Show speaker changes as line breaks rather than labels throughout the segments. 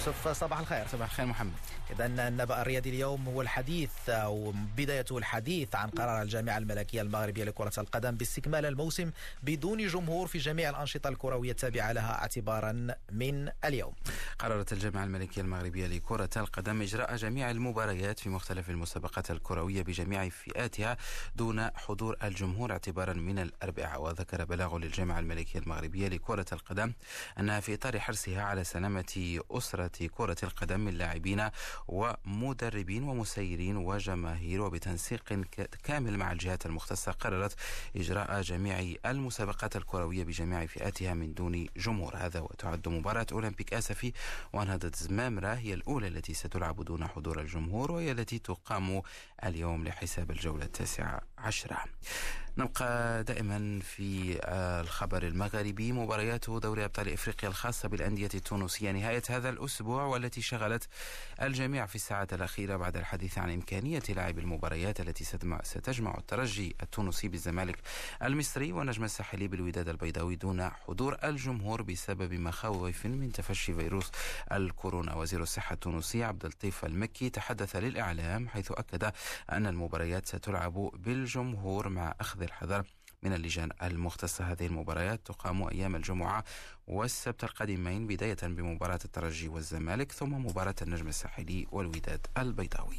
يوسف، صباح الخير.
صباح الخير محمد.
إذا النبأ الرياضي اليوم هو الحديث أو بدايته الحديث عن قرار الجامعة الملكية المغربية لكرة القدم باستكمال الموسم بدون جمهور في جميع الأنشطة الكروية التابعة لها اعتبارا من اليوم.
قررت الجامعة الملكية المغربية لكرة القدم إجراء جميع المباريات في مختلف المسابقات الكروية بجميع فئاتها دون حضور الجمهور اعتبارا من الأربعاء. وذكر بلاغ للجامعة الملكية المغربية لكرة القدم أنها في إطار حرصها على سلامة أسرة كرة القدم من لاعبين ومدربين ومسيرين وجماهير، وبتنسيق كامل مع الجهات المختصة قررت إجراء جميع المسابقات الكروية بجميع فئاتها من دون جمهور. هذا وتعد مباراة أولمبيك آسفي ونهضة زمامرة هي الأولى التي ستلعب دون حضور الجمهور، وهي التي تقام اليوم لحساب الجولة 19. نبقى دائما في الخبر المغربي. مباريات دوري أبطال إفريقيا الخاصة بالأندية التونسية نهاية هذا الأسبوع، والتي شغلت الجميع في الساعات الأخيرة بعد الحديث عن إمكانية لعب المباريات التي ستجمع الترجي التونسي بالزمالك المصري والنجم الساحلي بالوداد البيضاوي دون حضور الجمهور بسبب مخاوف من تفشي فيروس الكورونا. وزير الصحة التونسي عبد اللطيف المكي تحدث للإعلام حيث أكد أن المباريات ستلعب بالجمهور مع أخذ الحذر من اللجان المختصة. هذه المباريات تقام أيام الجمعة والسبت القادمين، بداية بمباراة الترجي والزمالك ثم مباراة النجم الساحلي والوداد البيضاوي.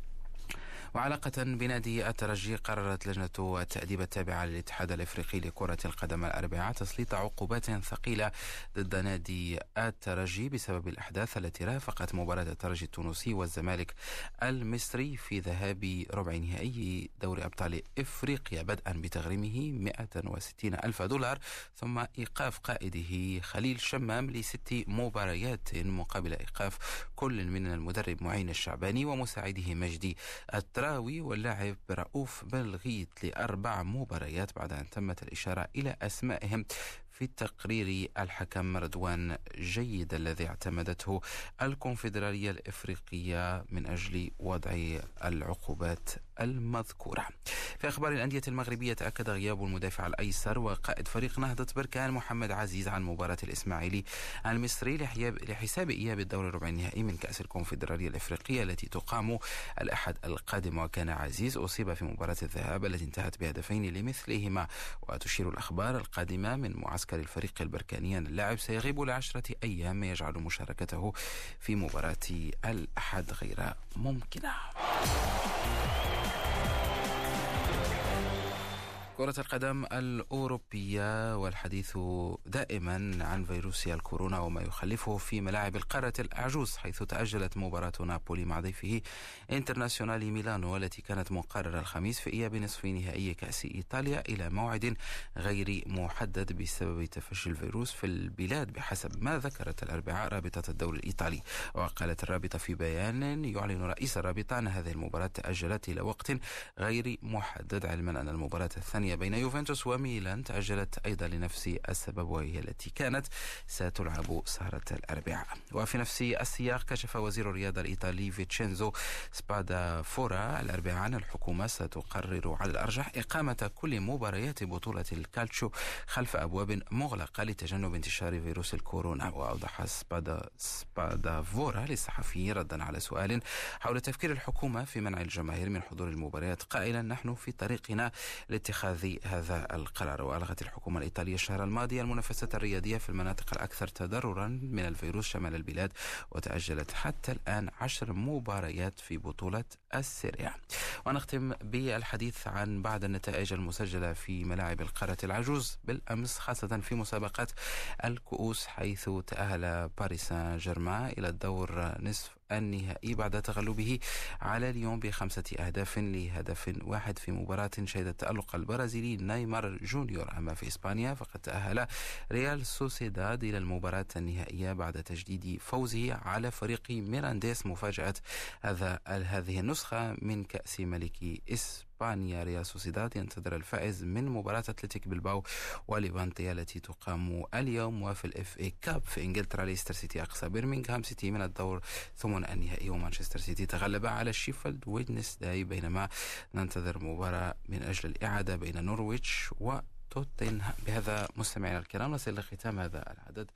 وعلاقة بنادي الترجي، قررت لجنة التأديب التابعة للاتحاد الإفريقي لكرة القدم الأربعاء تسليط عقوبات ثقيلة ضد نادي الترجي بسبب الأحداث التي رافقت مباراة الترجي التونسي والزمالك المصري في ذهاب ربع نهائي دوري أبطال إفريقيا، بدءا بتغريمه 160 ألف دولار ثم إيقاف قائده خليل شمام ل6 مباريات مقابل إيقاف كل من المدرب معين الشعباني ومساعده مجدي التراوي واللاعب رؤوف بلغيت ل4 مباريات بعد أن تمت الإشارة إلى أسمائهم في تقرير الحكم رضوان جيد الذي اعتمدته الكونفدرالية الإفريقية من أجل وضع العقوبات المذكورة. في أخبار الأندية المغربية، تأكد غياب المدافع الأيسر وقائد فريق نهضة بركان محمد عزيز عن مباراة الإسماعيلي المصري لحساب إياب الدور الربع النهائي من كأس الكونفدرالية الإفريقية التي تقام الأحد القادم. وكان عزيز أصيب في مباراة الذهاب التي انتهت بهدفين لمثلهما. وتشير الأخبار القادمة من معسكر الفريق البركاني أن اللاعب سيغيب ل10 أيام، يجعل مشاركته في مباراة الأحد غير ممكنة. كرة القدم الأوروبية، والحديث دائما عن فيروس الكورونا وما يخلفه في ملاعب القارة الأعجوز، حيث تأجلت مباراة نابولي مع ضيفه انترناسيونالي ميلانو والتي كانت مقررة الخميس في إياب نصف نهائي كأس إيطاليا إلى موعد غير محدد بسبب تفشي الفيروس في البلاد بحسب ما ذكرت الأربعاء رابطة الدوري الإيطالي. وقالت الرابطة في بيان يعلن رئيس الرابطة أن هذه المباراة تأجلت إلى وقت غير محدد، علما أن المباراة الثانية بين يوفنتوس وميلان تأجلت أيضا لنفس السبب، وهي التي كانت ستلعب سهرة الأربعاء. وفي نفس السياق، كشف وزير الرياضة الإيطالي فيتشينزو سبادافورا الأربعاء أن الحكومة ستقرر على الأرجح إقامة كل مباريات بطولة الكالتشو خلف أبواب مغلقة لتجنب انتشار فيروس الكورونا. وأوضح سبادافورا للصحفيين ردا على سؤال حول تفكير الحكومة في منع الجماهير من حضور المباريات قائلا: نحن في طريقنا لاتخاذ هذا القرار. وألغت الحكومة الإيطالية الشهر الماضي المنافسة الرياضية في المناطق الأكثر تضررا من الفيروس شمال البلاد، وتأجلت حتى الآن 10 مباريات في بطولة السيريا. ونختم بالحديث عن بعض النتائج المسجلة في ملاعب القارة العجوز بالأمس، خاصة في مسابقات الكؤوس، حيث تأهل باريس سان جيرمان إلى الدور نصف النهائي بعد تغلبه على ليون ب5 أهداف لهدف واحد في مباراة شهدت تألق البرازيلي نيمار جونيور. أما في إسبانيا فقد تأهل ريال سوسيداد إلى المباراة النهائية بعد تجديد فوزه على فريق ميرانديس مفاجأة هذه النسخة من كأس ملك إسبانيا. ريال سوسيداد ينتظر الفائز من مباراة أتلتيك بلباو وليفانتي التي تقام اليوم. وفي الإف إي كاب في إنجلترا، ليستر سيتي أقصى برمنغهام سيتي من الدور ثمن النهائي، ومانشستر سيتي تغلب على شيفيلد ويدنسداي، بينما ننتظر مباراة من أجل الإعادة بين نورويتش وتوتنهام. بهذا مستمعينا الكرام نصل لختام هذا العدد